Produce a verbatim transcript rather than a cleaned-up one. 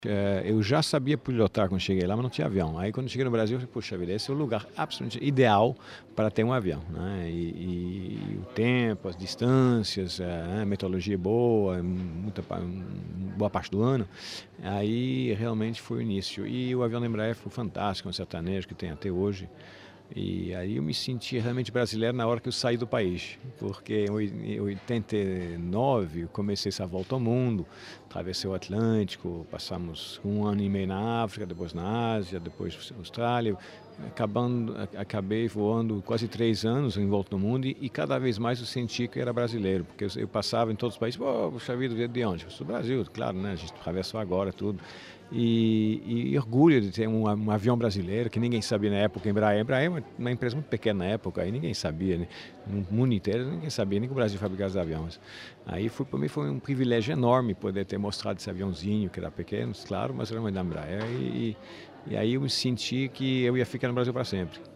Eh, eu já sabia pilotar quando cheguei lá, mas não tinha avião. Aí quando cheguei no Brasil, eu falei: "Puxa vida, esse é o lugar absolutamente ideal para ter um avião", né. E e o tempo, as distâncias, eh, a meteorologia boa, muita pa boa parte do ano, aí realmente foi o início. E o avião da Embraer foi fantástico, é um sertanejo que tem até hoje. E aí eu me senti realmente brasileiro na hora que eu saí do país, porque em oi em oitenta e nove eu comecei essa volta ao mundo, atravessei o Atlântico, passamos um ano e meio na África, depois na Ásia, depois Austrália, acabando a acabei voando quase três anos em volta do mundo e e cada vez mais eu senti que era brasileiro, porque eu eu passava em todos os países: "Pô, puxa vida, veio de onde?" "Eu sou do Brasil", claro, né, a gente atravessou agora tudo. E e orgulho de ter um a um avião brasileiro, que ninguém sabia na época, Embraer. Embraer é uma uma empresa muito pequena na época, aí ninguém sabia, né, no mundo inteiro ninguém sabia nem que o Brasil fabricava os aviões. Aí foi para mim foi um privilégio enorme poder ter mostrado esse aviãozinho, que era pequeno, claro, mas era uma da Embraer e e aí eu me senti que eu ia ficar no Brasil para sempre.